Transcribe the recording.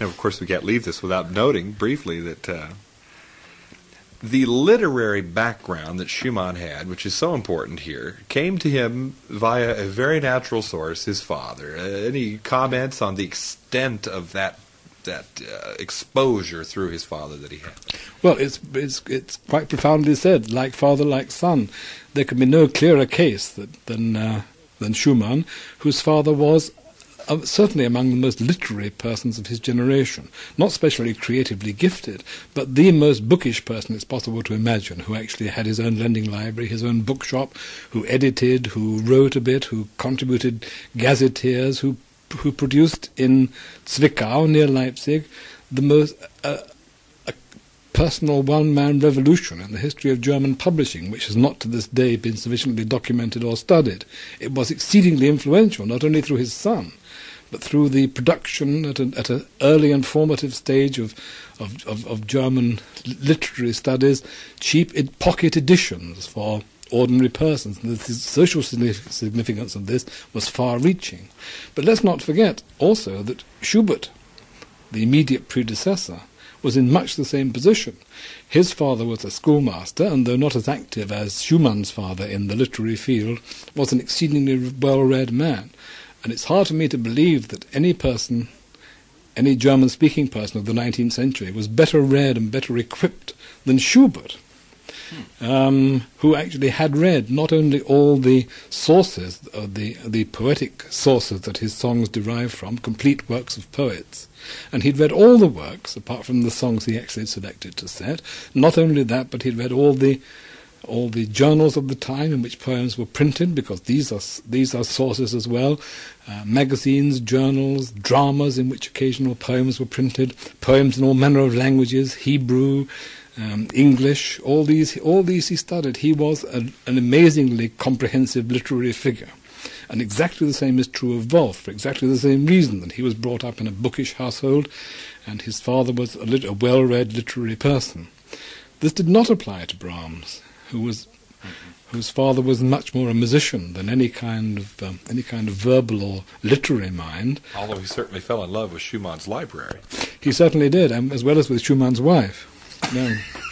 Now, of course, we can't leave this without noting briefly that the literary background that Schumann had, which is so important here, came to him via a very natural source, his father. Any comments on the extent of that exposure through his father that he had? Well, it's quite profoundly said, like father, like son. There can be no clearer case than Schumann, whose father was certainly among the most literary persons of his generation. Not especially creatively gifted, but the most bookish person it's possible to imagine, who actually had his own lending library, his own bookshop, who edited, who wrote a bit, who contributed gazetteers, who produced in Zwickau, near Leipzig, the most personal one-man revolution in the history of German publishing, which has not to this day been sufficiently documented or studied. It was exceedingly influential, not only through his son, but through the production at an early and formative stage of German literary studies, cheap pocket editions for ordinary persons. The social significance of this was far-reaching. But let's not forget also that Schubert, the immediate predecessor, was in much the same position. His father was a schoolmaster, and though not as active as Schumann's father in the literary field, was an exceedingly well-read man. And it's hard for me to believe that any German-speaking person of the 19th century was better read and better equipped than Schubert, who actually had read not only all the sources, the poetic sources that his songs derive from, complete works of poets, and he'd read all the works, apart from the songs he actually selected to set. Not only that, but he'd read all the journals of the time in which poems were printed, because these are sources as well, magazines, journals, dramas in which occasional poems were printed, poems in all manner of languages, Hebrew, English, all these he studied. He was an amazingly comprehensive literary figure. And exactly the same is true of Wolf, for exactly the same reason, that he was brought up in a bookish household and his father was a well-read literary person. This did not apply to Brahms, whose father was much more a musician than any kind of verbal or literary mind. Although he certainly fell in love with Schumann's library. He certainly did, as well as with Schumann's wife. No.